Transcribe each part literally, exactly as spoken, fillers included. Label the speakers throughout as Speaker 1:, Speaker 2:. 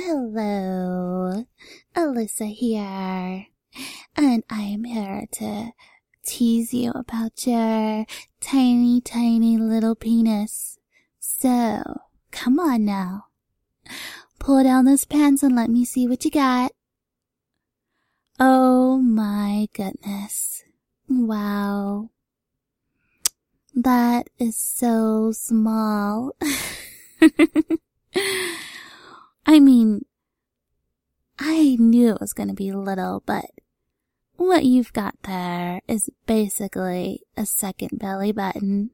Speaker 1: Hello, Alyssa here, and I am here to tease you about your tiny, tiny little penis. So, come on now. Pull down those pants and let me see what you got. Oh my goodness. Wow. That is so small. I mean, I knew it was going to be little, but what you've got there is basically a second belly button.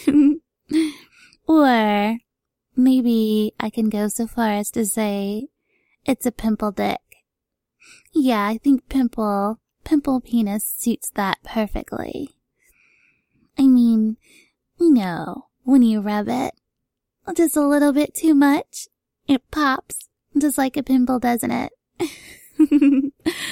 Speaker 1: Or maybe I can go so far as to say it's a pimple dick. Yeah, I think pimple, pimple penis suits that perfectly. I mean, you know, when you rub it just a little bit too much, it pops, just like a pimple, doesn't it?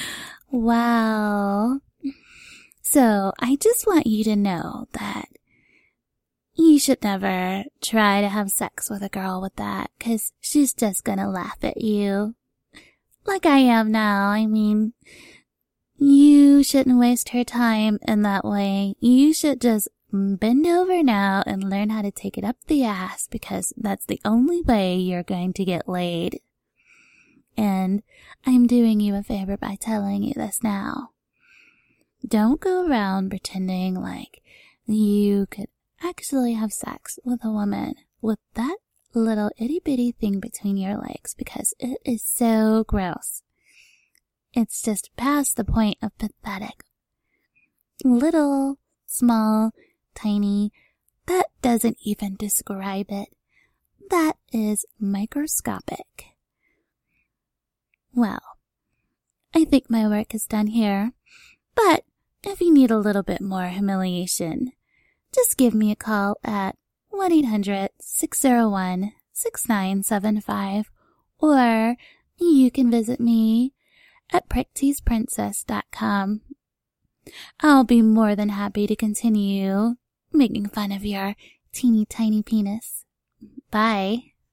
Speaker 1: Wow. So, I just want you to know that you should never try to have sex with a girl with that, 'cause she's just gonna laugh at you. Like I am now. I mean, you shouldn't waste her time in that way. You should just bend over now and learn how to take it up the ass, because that's the only way you're going to get laid. And I'm doing you a favor by telling you this now. Don't go around pretending like you could actually have sex with a woman with that little itty-bitty thing between your legs, because it is so gross. It's just past the point of pathetic. Little, small, tiny, that doesn't even describe it. That is microscopic. Well, I think my work is done here, but if you need a little bit more humiliation, just give me a call at one eight hundred, six oh one, six nine seven five, or you can visit me at prick tease princess dot com. I'll be more than happy to continue making fun of your teeny tiny penis. Bye.